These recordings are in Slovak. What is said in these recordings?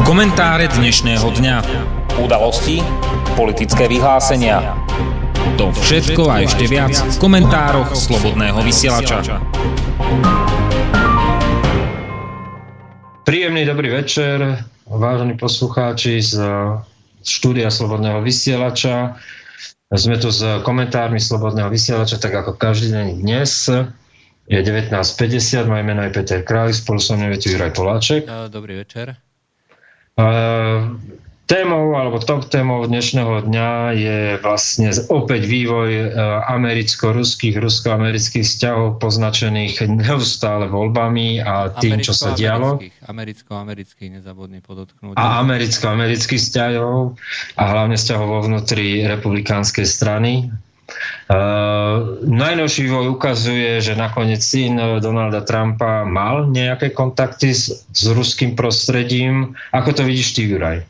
Komentáre dnešného dňa. Udalosti, politické vyhlásenia. To všetko a ešte viac v komentároch Slobodného vysielača. Príjemný dobrý večer, vážení poslucháči z štúdia Slobodného vysielača. Sme tu s komentármi Slobodného vysielača, tak ako každý deň dnes. Je 19:50, moje meno je Peter Králik, spolu so mnou je tu Juraj Poláček. Dobrý večer. Témou alebo top témou dnešného dňa je vlastne opäť vývoj rusko-amerických vzťahov poznačených neustále voľbami a tým, čo sa dialo. Americko-amerických, nezabudni podotknúť. A americko-amerických vzťahov a hlavne vzťahov vo vnútri republikánskej strany. Najnovší vývoj ukazuje, že nakoniec syn Donalda Trumpa mal nejaké kontakty s ruským prostredím. Ako to vidíš ty, Juraj?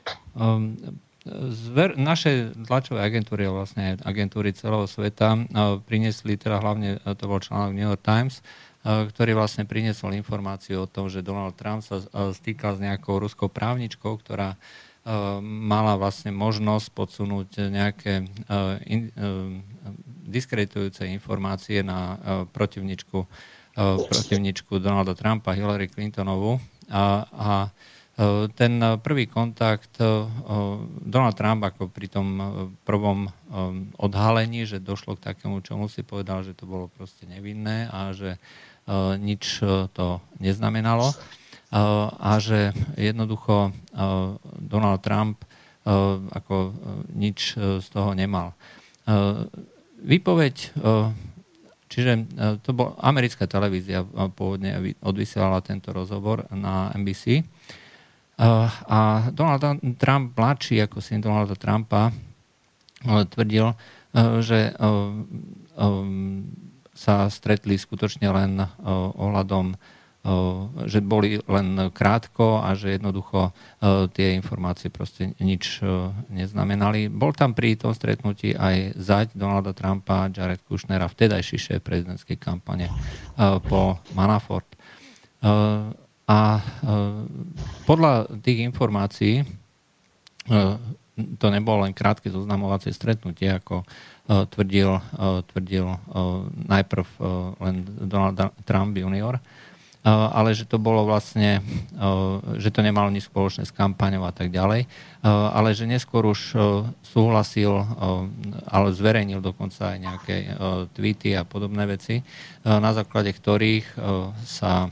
Naše tlačové agentúry, vlastne agentúry celého sveta, priniesli, teda hlavne to bol článok New York Times, ktorý vlastne priniesol informáciu o tom, že Donald Trump sa stýkal s nejakou ruskou právničkou, ktorá mala vlastne možnosť podsunúť nejaké diskreditujúce informácie na protivničku Donalda Trumpa, Hillary Clintonovú. A ten prvý kontakt Donald Trump ako pri tom prvom odhalení, že došlo k takému, čomu si povedal, že to bolo proste nevinné a že nič to neznamenalo. A že jednoducho Donald Trump ako nič z toho nemal. Výpoveď, čiže to bola americká televízia, pôvodne odvysielala tento rozhovor na NBC. A Donald Trump mladší, ako syn Donalda Trumpa, tvrdil, že sa stretli skutočne len ohľadom, že boli len krátko a že jednoducho tie informácie proste nič neznamenali. Bol tam pri tom stretnutí aj zať Donalda Trumpa, Jared Kushner, vtedajší šéf prezidentskej kampane Paul Manafort. A podľa tých informácií to nebolo len krátke zoznamovacie stretnutie, ako tvrdil najprv len Donald Trump junior, ale že to bolo vlastne, že to nemalo nič spoločné s kampaňou a tak ďalej, ale že neskôr už súhlasil, ale zverejnil dokonca aj nejaké tweety a podobné veci, na základe ktorých sa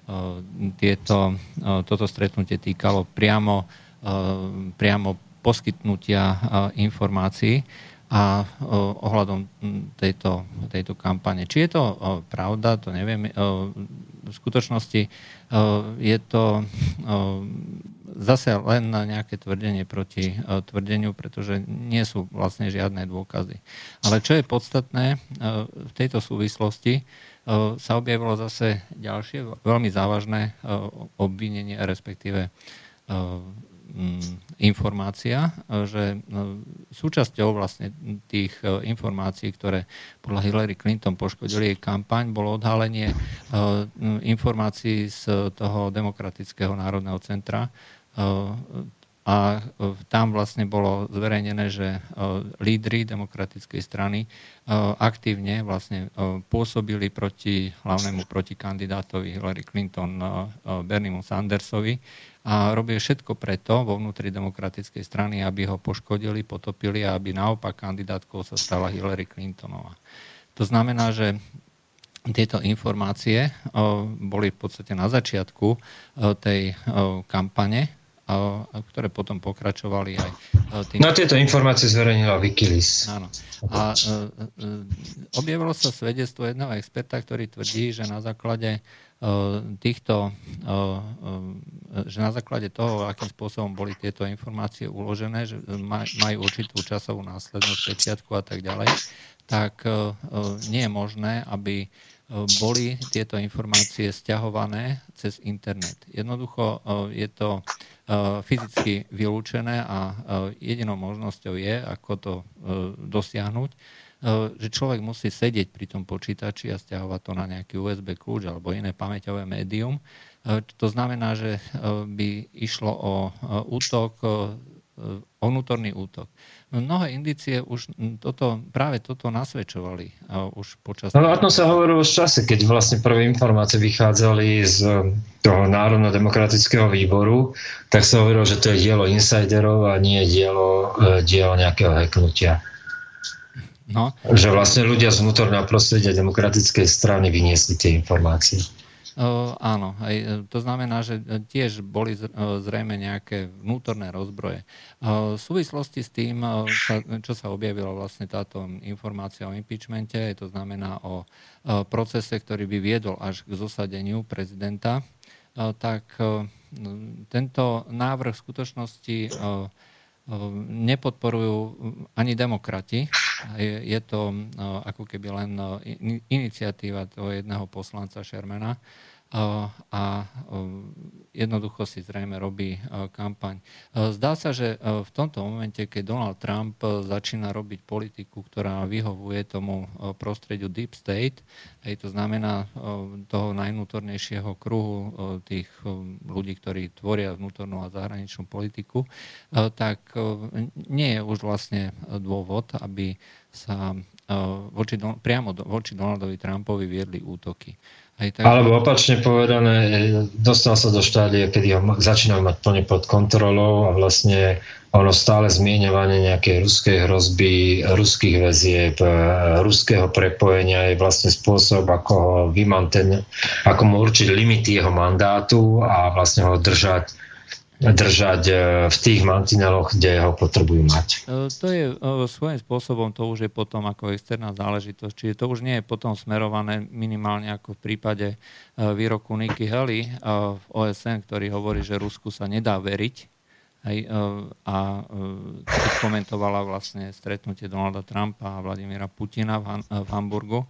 toto stretnutie týkalo priamo poskytnutia informácií a ohľadom tejto kampane. Či je to pravda, to neviem. V skutočnosti je to zase len nejaké tvrdenie proti tvrdeniu, pretože nie sú vlastne žiadne dôkazy. Ale čo je podstatné v tejto súvislosti, sa objavilo zase ďalšie veľmi závažné obvinenie, respektíve informácia, že súčasťou vlastne tých informácií, ktoré podľa Hillary Clinton poškodili jej kampaň, bolo odhalenie informácií z toho Demokratického národného centra. A tam vlastne bolo zverejnené, že lídri demokratickej strany aktívne vlastne pôsobili hlavnému protikandidátovi Hillary Clinton, Berniemu Sandersovi, a robili všetko preto vo vnútri demokratickej strany, aby ho poškodili, potopili a aby naopak kandidátkou sa stala Hillary Clintonová. To znamená, že tieto informácie boli v podstate na začiatku tej kampane, ktoré potom pokračovali aj tým... No tieto informácie zverejnila Wikileaks. Áno. A objavilo sa svedectvo jedného experta, ktorý tvrdí, že na základe že na základe toho, akým spôsobom boli tieto informácie uložené, že majú určitú časovú následnosť, pečiatku a tak ďalej, tak nie je možné, aby boli tieto informácie sťahované cez internet. Jednoducho je to fyzicky vylúčené a jedinou možnosťou je, ako to dosiahnuť, že človek musí sedieť pri tom počítači a stiahovať to na nejaký USB kľúč alebo iné pamäťové médium, To znamená, že by išlo o útok, o vnútorný útok. Mnohé indície už práve toto nasvedčovali už počas... No o tom sa hovorilo v čase, keď vlastne prvé informácie vychádzali z toho Národno-demokratického výboru, tak sa hovorilo, že to je dielo insiderov a nie dielo nejakého hacknutia. No. Že vlastne ľudia z vnútorného prostredia demokratickej strany vyniesli tie informácie. Áno, to znamená, že tiež boli zrejme nejaké vnútorné rozbroje. V súvislosti s tým, čo sa objavila vlastne táto informácia o impeachmente, to znamená o procese, ktorý by viedol až k zosadeniu prezidenta, tak tento návrh v skutočnosti nepodporujú ani demokrati. Je to ako keby len iniciatíva toho jedného poslanca Shermana a jednoducho si zrejme robí kampaň. Zdá sa, že v tomto momente, keď Donald Trump začína robiť politiku, ktorá vyhovuje tomu prostrediu Deep State, to znamená toho najvnútornejšieho kruhu tých ľudí, ktorí tvoria vnútornú a zahraničnú politiku, tak nie je už vlastne dôvod, aby sa priamo voči Donaldovi Trumpovi viedli útoky. Alebo opačne povedané, dostal sa do štádia, kedy ho začínal mať plne pod kontrolou a vlastne ono stále zmieňovanie nejakej ruskej hrozby, ruských väzieb, ruského prepojenia je vlastne spôsob, ako ako mu určiť limity jeho mandátu a vlastne ho držať v tých mantineloch, kde ho potrebujú mať. To je svojím spôsobom, to už je potom ako externá záležitosť, čiže to už nie je potom smerované minimálne ako v prípade výroku Nikki Haley v OSN, ktorý hovorí, že Rusku sa nedá veriť, a keď komentovala vlastne stretnutie Donalda Trumpa a Vladimíra Putina v Hamburgu,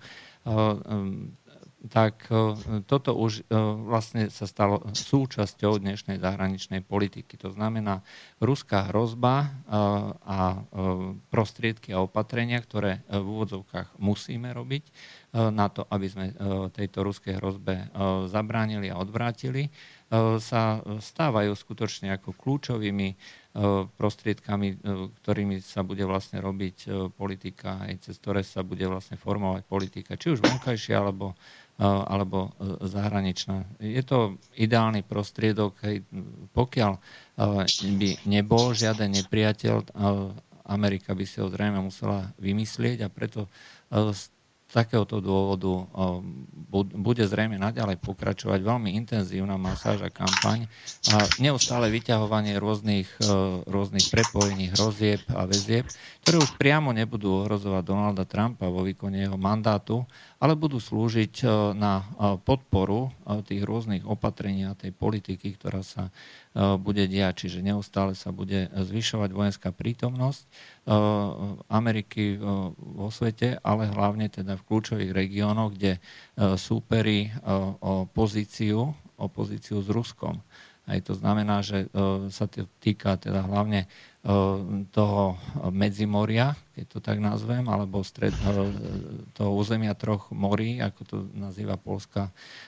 tak toto už vlastne sa stalo súčasťou dnešnej zahraničnej politiky. To znamená, ruská hrozba a prostriedky a opatrenia, ktoré v úvodzovkách musíme robiť na to, aby sme tejto ruskej hrozbe zabránili a odvrátili, sa stávajú skutočne ako kľúčovými prostriedkami, ktorými sa bude vlastne robiť politika, aj cez ktoré sa bude vlastne formovať politika, či už vonkajšia, alebo zahraničná. Je to ideálny prostriedok, pokiaľ by nebol žiaden nepriateľ, Amerika by si ho zrejme musela vymyslieť a preto z takéhoto dôvodu bude zrejme naďalej pokračovať veľmi intenzívna masáž a kampaň a neustále vyťahovanie rôznych prepojení, hrozieb a väzieb, ktoré už priamo nebudú ohrozovať Donalda Trumpa vo výkone jeho mandátu, ale budú slúžiť na podporu tých rôznych opatrení a tej politiky, ktorá sa bude diať. Čiže neustále sa bude zvyšovať vojenská prítomnosť Ameriky vo svete, ale hlavne teda v kľúčových regiónoch, kde súperí o pozíciu s Ruskom. Aj to znamená, že sa to týka teda hlavne toho Medzimoria, keď to tak nazvem, alebo toho územia troch morí, ako to nazýva poľská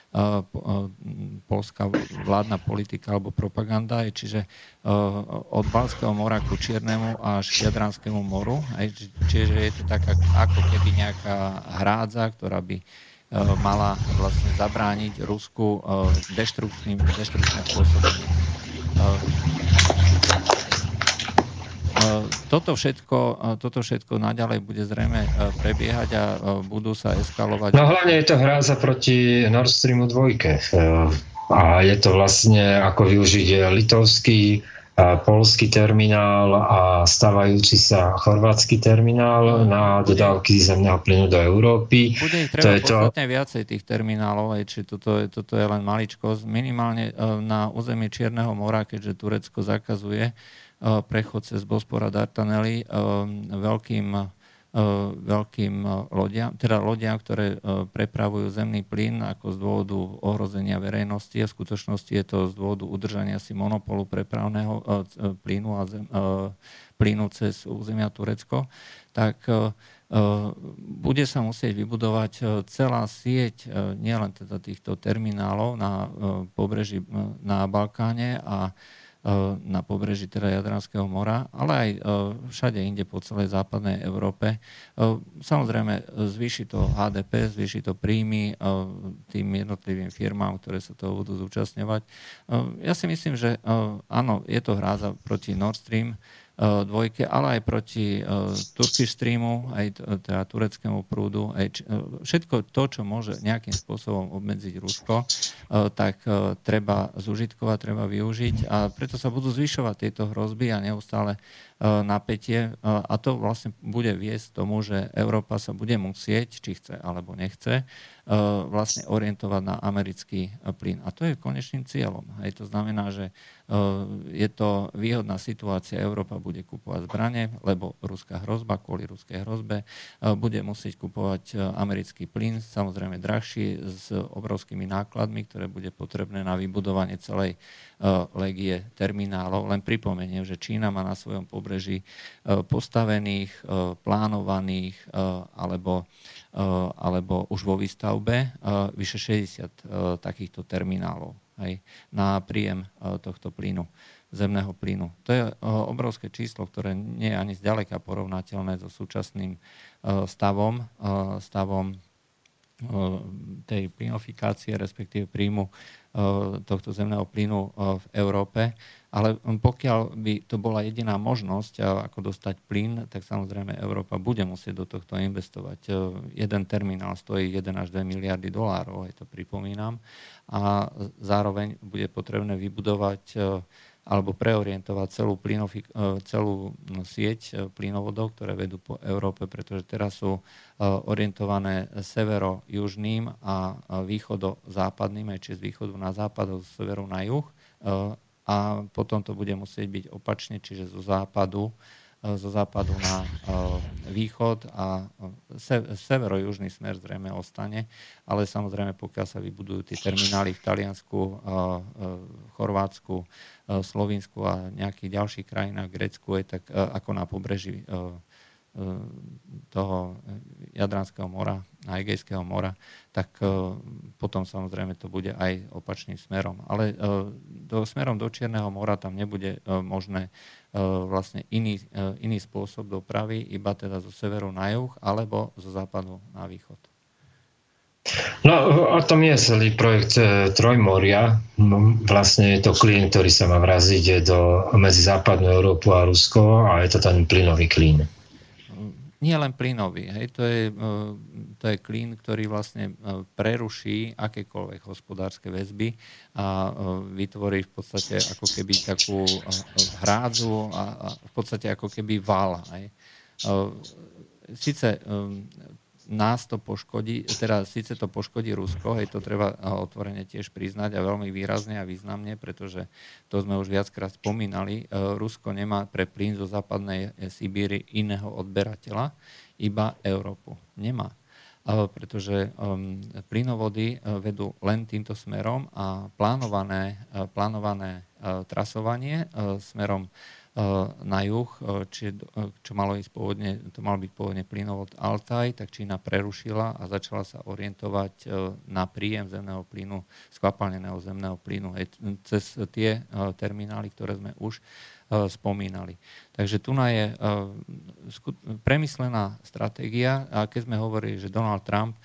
vládna politika alebo propaganda, čiže od Baltského mora ku Čiernemu až k Jadranskému moru. Čiže je to tak ako keby nejaká hrádza, ktorá by mala vlastne zabrániť Rusku deštruktívne pôsobenie. Toto všetko naďalej bude zrejme prebiehať a budú sa eskalovať. No hlavne je to hrádza proti Nord Streamu 2. A je to vlastne ako využiť litovský, poľský terminál a stavajúci sa chorvátsky terminál na dodávky zemného plynu do Európy. Bude ich treba podstatne viacej tých terminálov, či toto je len maličkosť. Minimálne na území Čierneho mora, keďže Turecko zakazuje prechod cez Bospor a Dardanely veľkým veľkým lodiam, teda lodiam, ktoré prepravujú zemný plyn ako z dôvodu ohrozenia verejnosti. A v skutočnosti je to z dôvodu udržania si monopolu prepravného plynu a plynu cez územia Turecko, tak bude sa musieť vybudovať celá sieť nielen teda týchto terminálov na pobreží na Balkáne a na pobreží teda Jadranského mora, ale aj všade inde po celej západnej Európe. Samozrejme, zvýši to HDP, zvýši to príjmy tým jednotlivým firmám, ktoré sa toho budú zúčastňovať. Ja si myslím, že áno, je to hráza proti Nord Stream dvojke, ale aj proti Turkish Streamu, aj teda tureckému prúdu. Všetko to, čo môže nejakým spôsobom obmedziť Rusko, tak treba zužitkovať, treba využiť a preto sa budú zvyšovať tieto hrozby a neustále napätie a to vlastne bude viesť tomu, že Európa sa bude musieť, či chce alebo nechce, vlastne orientovať na americký plyn. A to je konečným cieľom. Hej, to znamená, že je to výhodná situácia. Európa bude kupovať zbrane, lebo ruská hrozba, kvôli ruskej hrozbe, bude musieť kupovať americký plyn, samozrejme drahší, s obrovskými nákladmi, ktoré bude potrebné na vybudovanie celej légie terminálov. Len pripomeniem, že Čína má na svojom pobreží postavených, plánovaných alebo už vo výstavbe vyše 60 takýchto terminálov, hej, na príjem tohto plynu, zemného plynu. To je obrovské číslo, ktoré nie je ani zďaleka porovnateľné so súčasným stavom tej plynofikácie, respektíve príjmu tohto zemného plynu v Európe. Ale pokiaľ by to bola jediná možnosť, ako dostať plyn, tak samozrejme Európa bude musieť do tohto investovať. Jeden terminál stojí 1 až 2 miliardy dolárov, aj to pripomínam. A zároveň bude potrebné vybudovať alebo preorientovať celú sieť plynovodov, ktoré vedú po Európe, pretože teraz sú orientované severo-južným a východo-západným, aj či z východu na západ, z severu na juh. A potom to bude musieť byť opačne, čiže zo západu na východ a severo-južný smer zrejme ostane, ale samozrejme pokiaľ sa vybudujú tie terminály v Taliansku, Chorvátsku, Slovinsku a nejakých ďalších krajinách, Grécku, je tak ako na pobreží toho Jadranského mora a Egejského mora, tak potom samozrejme to bude aj opačným smerom. Ale smerom do Čierneho mora tam nebude možné vlastne iný spôsob dopravy, iba teda zo severu na juh alebo zo západu na východ. No, o tom je celý projekt Trojmoria. Vlastne je to klín, ktorý sa má vraziť medzi západnú Európu a Rusko a je to ten plynový klín. Nie len plynový, hej, to je klín, ktorý vlastne preruší akékoľvek hospodárske väzby a vytvorí v podstate ako keby takú hrádzu a v podstate ako keby val. Hej. Sice nás to poškodí, teda síce to poškodí Rusko, hej, to treba otvorene tiež priznať a veľmi výrazne a významne, pretože to sme už viackrát spomínali. Rusko nemá pre plyn zo západnej Sibíry iného odberateľa, iba Európu. Nemá. Pretože plynovody vedú len týmto smerom a plánované trasovanie smerom na juh, čo malo ísť pôvodne, to mal byť pôvodne plynovod Altaj, tak Čína prerušila a začala sa orientovať na príjem zemného plynu, skvapalneného zemného plynu cez tie terminály, ktoré sme už spomínali. Takže tu je premyslená stratégia a keď sme hovorili, že Donald Trump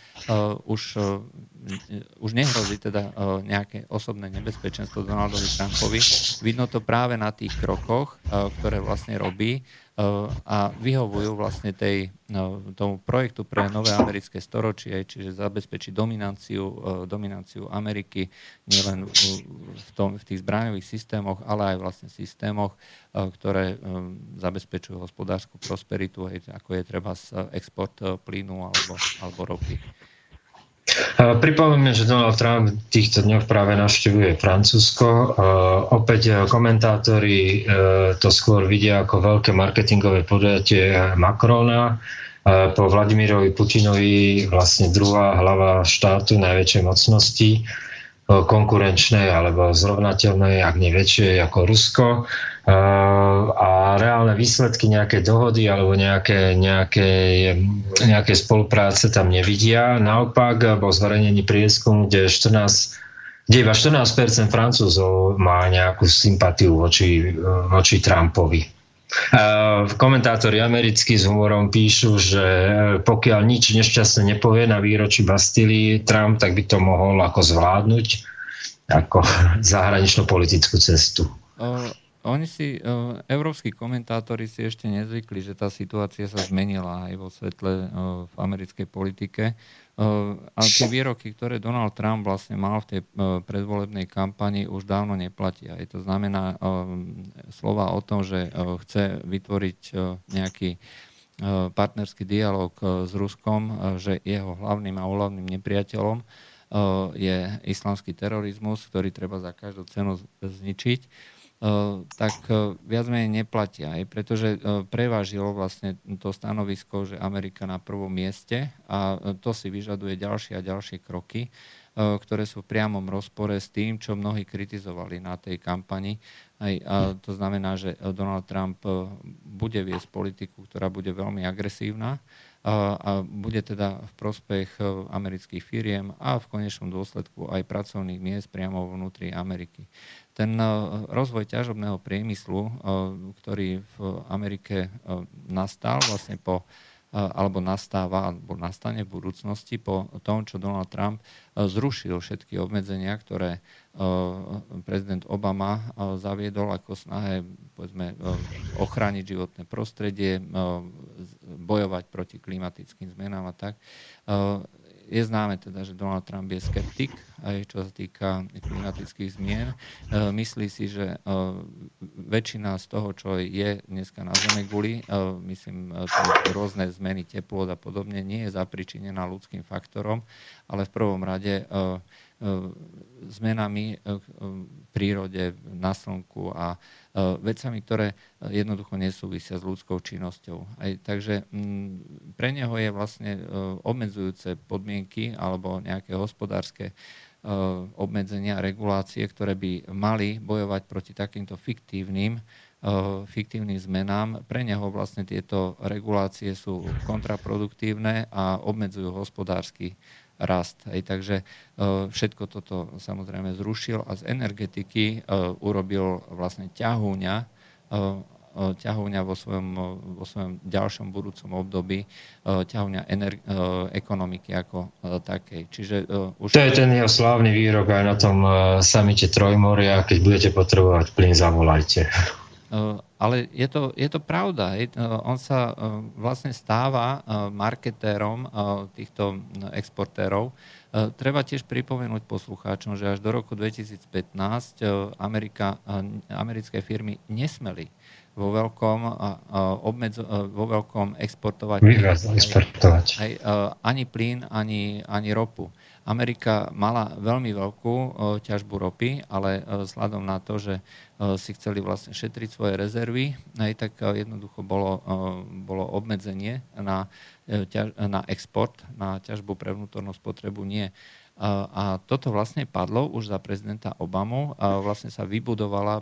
už nehrozí teda nejaké osobné nebezpečenstvo Donaldovi Trumpovi, vidno to práve na tých krokoch, ktoré vlastne robí a vyhovujú vlastne tomu projektu pre nové americké storočie, čiže zabezpečiť dominanciu Ameriky nielen v tých zbraňových systémoch, ale aj vlastne systémoch, ktoré zabezpečujú hospodársku prosperitu, ako je treba export plynu alebo ropy. Pripomínam, že Donald Trump v týchto dňoch práve navštevuje Francúzsko. Opäť komentátori to skôr vidia ako veľké marketingové podujatie Macrona. po Vladimirovi Putinovi vlastne druhá hlava štátu najväčšej mocnosti, konkurenčnej alebo zrovnateľnej, ak nie väčšej ako Rusko. A reálne výsledky nejaké dohody alebo nejaké spolupráce tam nevidia. Naopak bol zverejnený prieskum, kde iba 14% Francúzov má nejakú sympatiu voči Trumpovi. Komentátori americkí s humorom píšu, že pokiaľ nič nešťastné nepovie na výročí Bastily Trump, tak by to mohol ako zvládnuť ako zahraničnú politickú cestu. Európski komentátori si ešte nezvykli, že tá situácia sa zmenila aj vo svetle v americkej politike. Ale tie výroky, ktoré Donald Trump vlastne mal v tej predvolebnej kampani, už dávno neplatia. To znamená slova o tom, že chce vytvoriť nejaký partnerský dialog s Ruskom, že jeho hlavným a úhlavným nepriateľom je islamský terorizmus, ktorý treba za každú cenu zničiť, tak viac menej neplatia, pretože prevážilo vlastne to stanovisko, že Amerika na prvom mieste a to si vyžaduje ďalšie a ďalšie kroky, ktoré sú v priamom rozpore s tým, čo mnohí kritizovali na tej kampani. A to znamená, že Donald Trump bude viesť politiku, ktorá bude veľmi agresívna a bude teda v prospech amerických firiem a v konečnom dôsledku aj pracovných miest priamo vnútri Ameriky. Ten rozvoj ťažobného priemyslu, ktorý v Amerike nastal vlastne alebo nastáva, alebo nastane v budúcnosti po tom, čo Donald Trump zrušil všetky obmedzenia, ktoré prezident Obama zaviedol ako snahe, povedzme, ochrániť životné prostredie, bojovať proti klimatickým zmenám a tak. Je známe teda, že Donald Trump je skeptik, aj čo sa týka klimatických zmien. Myslí si, že väčšina z toho, čo je dneska na Zemeguli, myslím, rôzne zmeny teplôt a podobne, nie je zapričinená ľudským faktorom, ale v prvom rade zmenami v prírode, na slnku a vecami, ktoré jednoducho nesúvisia s ľudskou činnosťou. Takže pre neho je vlastne obmedzujúce podmienky alebo nejaké hospodárske obmedzenia, regulácie, ktoré by mali bojovať proti takýmto fiktívnym zmenám. Pre neho vlastne tieto regulácie sú kontraproduktívne a obmedzujú hospodársky rast. Takže všetko toto samozrejme zrušil a z energetiky urobil vlastne ťahúňa vo svojom ďalšom budúcom období, ťahúňa ekonomiky ako takej. Čiže už... To je ten jeho slávny výrok aj na tom samite Trojmoria, keď budete potrebovať plyn, zavolajte. Ale je to pravda. On sa vlastne stáva marketérom týchto exportérov. Treba tiež pripomenúť poslucháčom, že až do roku 2015 americké firmy nesmeli vo veľkom exportovať ani plyn, ani ropu. Amerika mala veľmi veľkú ťažbu ropy, ale vzhľadom na to, že si chceli vlastne šetriť svoje rezervy, tak jednoducho bolo obmedzenie na export, na ťažbu pre vnútornú spotrebu nie. A toto vlastne padlo už za prezidenta Obamu. Vlastne sa vybudovala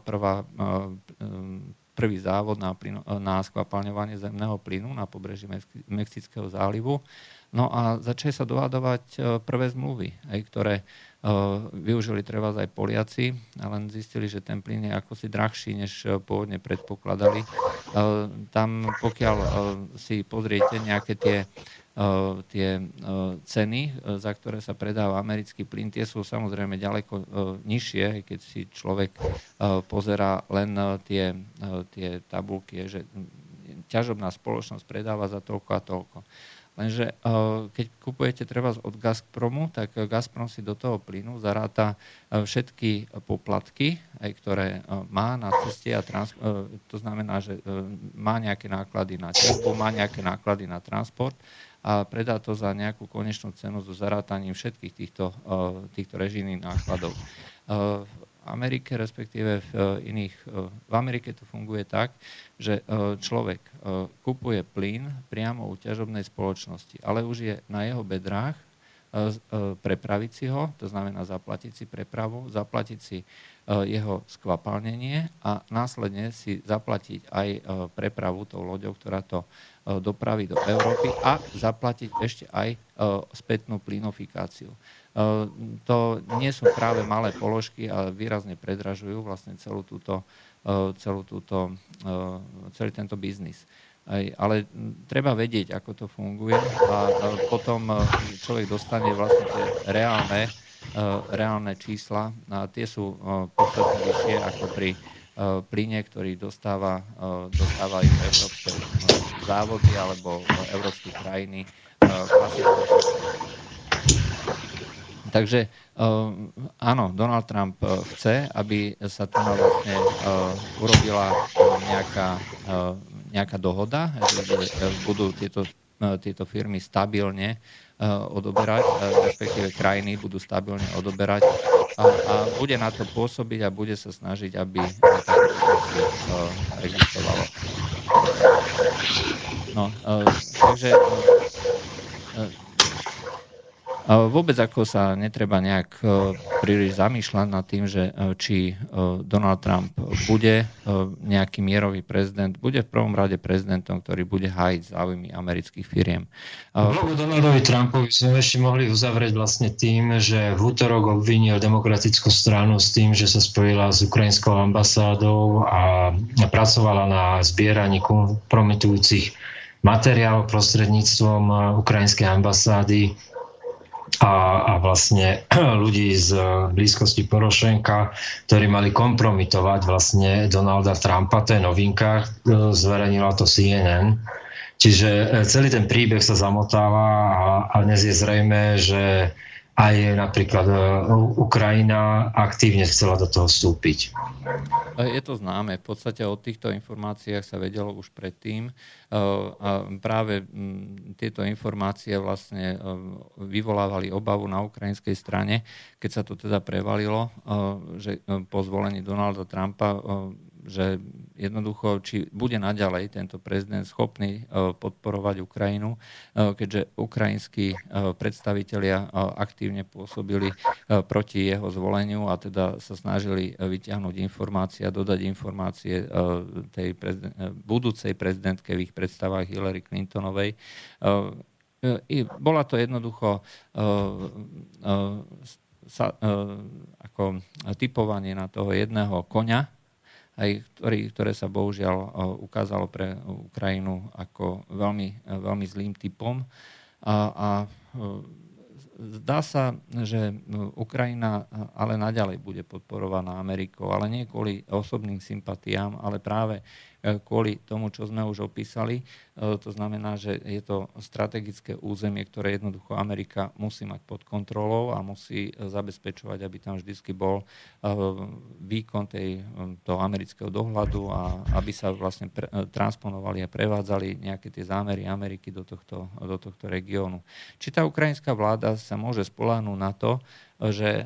prvý závod na skvapalňovanie zemného plynu na pobreží Mexického zálivu. No a začali sa dohadovať prvé zmluvy, ktoré využili treba aj Poliaci, len zistili, že ten plyn je akosi drahší, než pôvodne predpokladali. Tam, pokiaľ si pozriete nejaké tie ceny, za ktoré sa predáva americký plyn, tie sú samozrejme ďaleko nižšie, keď si človek pozerá len tie tabulky, že ťažobná spoločnosť predáva za toľko a toľko. Lenže keď kupujete treba od Gazpromu, tak Gazprom si do toho plynu zaráta všetky poplatky, ktoré má na ceste a to znamená, že má nejaké náklady na ťažbu, má nejaké náklady na transport a predá to za nejakú konečnú cenu so zarátaním všetkých týchto režijných nákladov. Amerike, respektíve v Amerike to funguje tak, že človek kupuje plyn priamo u ťažobnej spoločnosti, ale už je na jeho bedrách prepraviť si ho, to znamená zaplatiť si prepravu, zaplatiť si jeho skvapalnenie a následne si zaplatiť aj prepravu tou loďou, ktorá to dopraví do Európy a zaplatiť ešte aj spätnú plynofikáciu. To nie sú práve malé položky, ale výrazne predražujú vlastne celý tento biznis. Ale treba vedieť, ako to funguje a potom človek dostane vlastne tie reálne čísla a tie sú podstatne vyššie ako pri plyne, ktorý dostávajú európske závody alebo európske krajiny klasické. Takže áno, Donald Trump chce, aby sa tu vlastne urobila nejaká dohoda, že budú tieto firmy stabilne odoberať, respektíve krajiny budú stabilne odoberať a bude na to pôsobiť a bude sa snažiť, aby takéto existovalo. No, takže vôbec ako sa netreba nejak príliš zamýšľať nad tým, že či Donald Trump bude nejaký mierový prezident, bude v prvom rade prezidentom, ktorý bude hájiť záujmy amerických firiem. Vlogu Donaldovi Trumpovi sme ešte mohli uzavrieť vlastne tým, že v útorok obvinil demokratickú stranu s tým, že sa spojila s ukrajinskou ambasádou a pracovala na zbieraní kompromitujúcich materiálov prostredníctvom ukrajinskej ambasády a vlastne ľudí z blízkosti Porošenka, ktorí mali kompromitovať vlastne Donalda Trumpa, to je novinka, zverejnila to CNN. Čiže celý ten príbeh sa zamotáva a dnes je zrejmé, že aj napríklad Ukrajina aktívne chcela do toho vstúpiť. Je to známe. V podstate o týchto informáciách sa vedelo už predtým. A práve tieto informácie vlastne vyvolávali obavu na ukrajinskej strane, keď sa to teda prevalilo, že po zvolení Donalda Trumpa, že jednoducho, či bude naďalej tento prezident schopný podporovať Ukrajinu, keďže ukrajinskí predstavitelia aktívne pôsobili proti jeho zvoleniu a teda sa snažili vyťahnuť informácie a dodať informácie tej budúcej prezidentke v ich predstavách Hillary Clintonovej. Bola to jednoducho ako typovanie na toho jedného koňa, ktoré sa bohužiaľ ukázalo pre Ukrajinu ako veľmi, veľmi zlým typom. A zdá sa, že Ukrajina ale naďalej bude podporovaná Amerikou, ale nie kvôli osobným sympatiám, ale práve kvôli tomu, čo sme už opísali. To znamená, že je to strategické územie, ktoré jednoducho Amerika musí mať pod kontrolou a musí zabezpečovať, aby tam vždycky bol výkon toho amerického dohľadu a aby sa vlastne transponovali a prevádzali nejaké tie zámery Ameriky do tohto regiónu. Či tá ukrajinská vláda sa môže spoľahnúť na to, že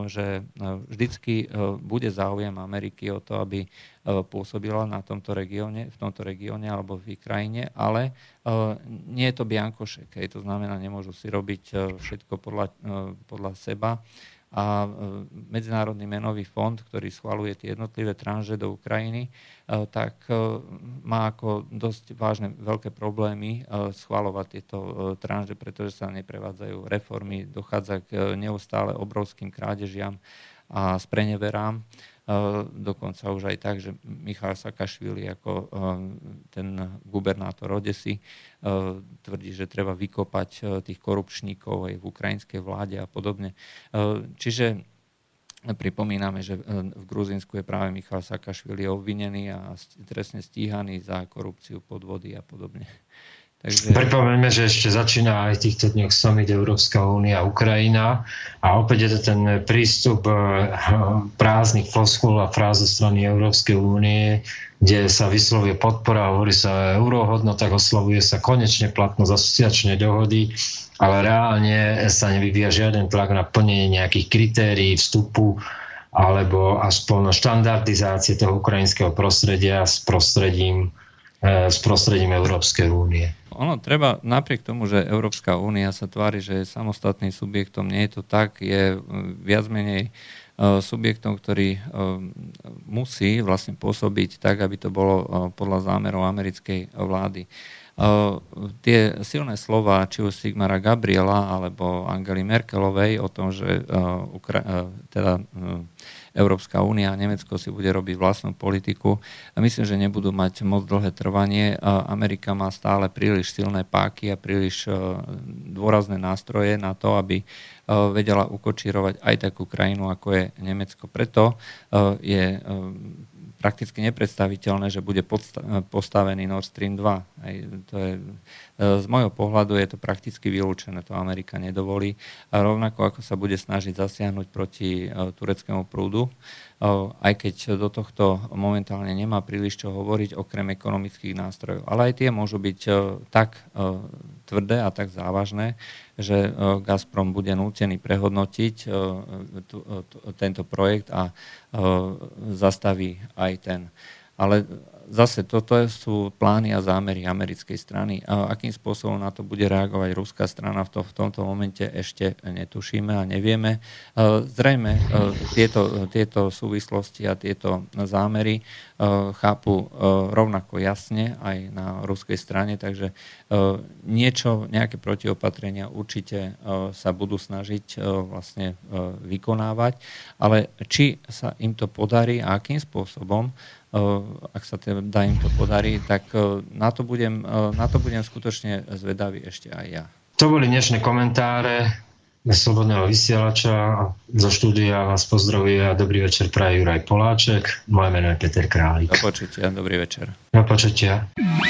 vždycky bude záujem Ameriky o to, aby pôsobila v tomto regióne alebo v ich krajine, ale nie je to biankošek. To znamená, nemôžu si robiť všetko podľa seba. A Medzinárodný menový fond, ktorý schvaľuje tie jednotlivé tranže do Ukrajiny, tak má ako dosť vážne veľké problémy schvaľovať tieto tranže, pretože sa neprevádzajú reformy, dochádza k neustále obrovským krádežiam a spreneverám. Dokonca už aj tak, že Michal Saakašvili ako ten gubernátor Odesy tvrdí, že treba vykopať tých korupčníkov aj v ukrajinskej vláde a podobne. Čiže pripomíname, že v Gruzínsku je práve Michal Saakašvili obvinený a trestne stíhaný za korupciu, podvody a podobne. Takže... Pripomeňme, že ešte začína aj týchto dňoch summit Európska únia a Ukrajina a opäť je to ten prístup prázdnych floskúl a fráz zo strany Európskej únie, kde sa vyslovuje podpora, hovorí sa o eurohodnotách, oslavuje sa konečne platnosť asociačnej dohody, ale reálne sa nevyvíja žiaden tlak na plnenie nejakých kritérií vstupu alebo aspoň štandardizácie toho ukrajinského prostredia s prostredím Európskej únie. Ono treba, napriek tomu, že Európska únia sa tvári, že je samostatným subjektom, nie je to tak, je viac menej subjektom, ktorý musí vlastne pôsobiť tak, aby to bolo podľa zámerov americkej vlády. Tie silné slova či už Sigmara Gabriela alebo Angely Merkelovej o tom, že Európska únia a Nemecko si bude robiť vlastnú politiku, myslím, že nebudú mať moc dlhé trvanie. Amerika má stále príliš silné páky a príliš dôrazné nástroje na to, aby vedela ukočírovať aj takú krajinu, ako je Nemecko. Preto je prakticky nepredstaviteľné, že bude postavený Nord Stream 2. To je, z môjho pohľadu je to prakticky vylúčené, to Amerika nedovolí. A rovnako ako sa bude snažiť zasiahnuť proti tureckému prúdu, aj keď do tohto momentálne nemá príliš čo hovoriť okrem ekonomických nástrojov. Ale aj tie môžu byť tak tvrdé a tak závažné, že Gazprom bude nútený prehodnotiť tento projekt a zastaví aj ten. Ale zase toto sú plány a zámery americkej strany. A akým spôsobom na to bude reagovať ruská strana, v tomto momente ešte netušíme a nevieme. Zrejme tieto súvislosti a tieto zámery chápu rovnako jasne aj na ruskej strane, takže nejaké protiopatrenia určite sa budú snažiť vlastne vykonávať, ale či sa im to podarí a akým spôsobom, ak sa teda im to podarí, tak na to budem skutočne zvedavý ešte aj ja. To boli dnešné komentáre Slobodného vysielača. Zo štúdia vás pozdravuje a dobrý večer praje Juraj Poláček. Moje meno je Peter Králik. Do počutia, dobrý večer. Do počutia.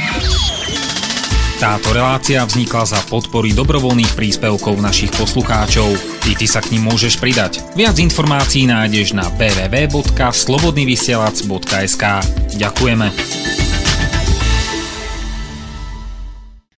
Táto relácia vznikla za podpory dobrovoľných príspevkov našich poslucháčov. Ty sa k nim môžeš pridať. Viac informácií nájdeš na www.slobodnyvysielac.sk. Ďakujeme.